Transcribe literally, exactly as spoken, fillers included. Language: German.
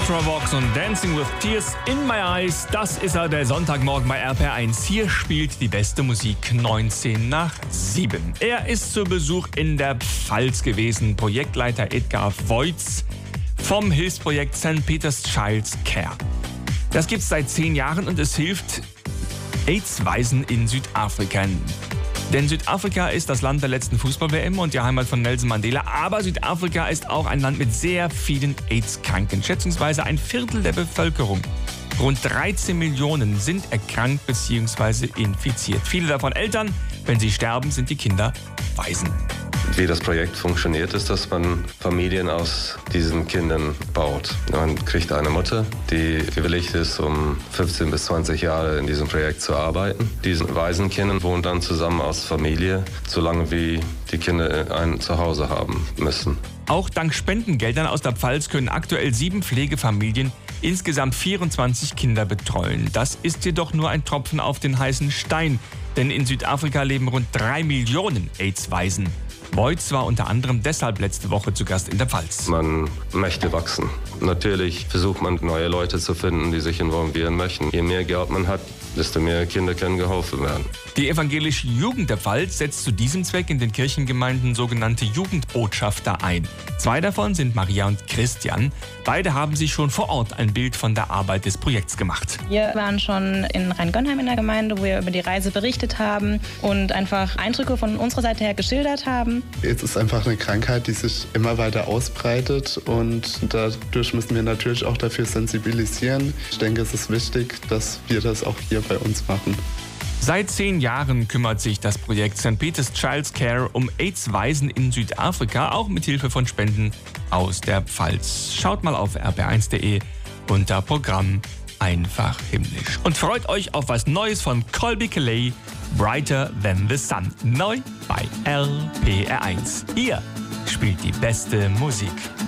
Ultravox und Dancing with Tears in My Eyes. Das ist er, der Sonntagmorgen bei R P R eins. Hier spielt die beste Musik neunzehn nach sieben. Er ist zu Besuch in der Pfalz gewesen. Projektleiter Edgar Voits vom Hilfsprojekt Sankt Peter's Child's Care. Das gibt's seit zehn Jahren und es hilft AIDS-Waisen in Südafrika. Denn Südafrika ist das Land der letzten Fußball-W M und die Heimat von Nelson Mandela. Aber Südafrika ist auch ein Land mit sehr vielen AIDS-Kranken. Schätzungsweise ein Viertel der Bevölkerung. Rund dreizehn Millionen sind erkrankt bzw. infiziert. Viele davon Eltern. Wenn sie sterben, sind die Kinder Waisen. Wie das Projekt funktioniert, ist, dass man Familien aus diesen Kindern baut. Man kriegt eine Mutter, die gewilligt ist, um fünfzehn bis zwanzig Jahre in diesem Projekt zu arbeiten. Diese Waisenkinder wohnen dann zusammen als Familie, solange wie die Kinder ein Zuhause haben müssen. Auch dank Spendengeldern aus der Pfalz können aktuell sieben Pflegefamilien insgesamt vierundzwanzig Kinder betreuen. Das ist jedoch nur ein Tropfen auf den heißen Stein, denn in Südafrika leben rund drei Millionen AIDS-Waisen. Voits war unter anderem deshalb letzte Woche zu Gast in der Pfalz. Man möchte wachsen. Natürlich versucht man, neue Leute zu finden, die sich involvieren möchten. Je mehr Geld man hat, desto mehr Kinder können geholfen werden. Die evangelische Jugend der Pfalz setzt zu diesem Zweck in den Kirchengemeinden sogenannte Jugendbotschafter ein. Zwei davon sind Maria und Christian. Beide haben sich schon vor Ort ein Bild von der Arbeit des Projekts gemacht. Wir waren schon in Rheingönheim in der Gemeinde, wo wir über die Reise berichtet haben und einfach Eindrücke von unserer Seite her geschildert haben. AIDS ist einfach eine Krankheit, die sich immer weiter ausbreitet und dadurch müssen wir natürlich auch dafür sensibilisieren. Ich denke, es ist wichtig, dass wir das auch hier bei uns machen. Seit zehn Jahren kümmert sich das Projekt Sankt Peter's Child's Care um AIDS-Waisen in Südafrika, auch mit Hilfe von Spenden aus der Pfalz. Schaut mal auf r p eins punkt de unter Programm Einfach himmlisch. Und freut euch auf was Neues von Colby Calais, Brighter Than the Sun. Neu bei R P R eins. Hier spielt die beste Musik.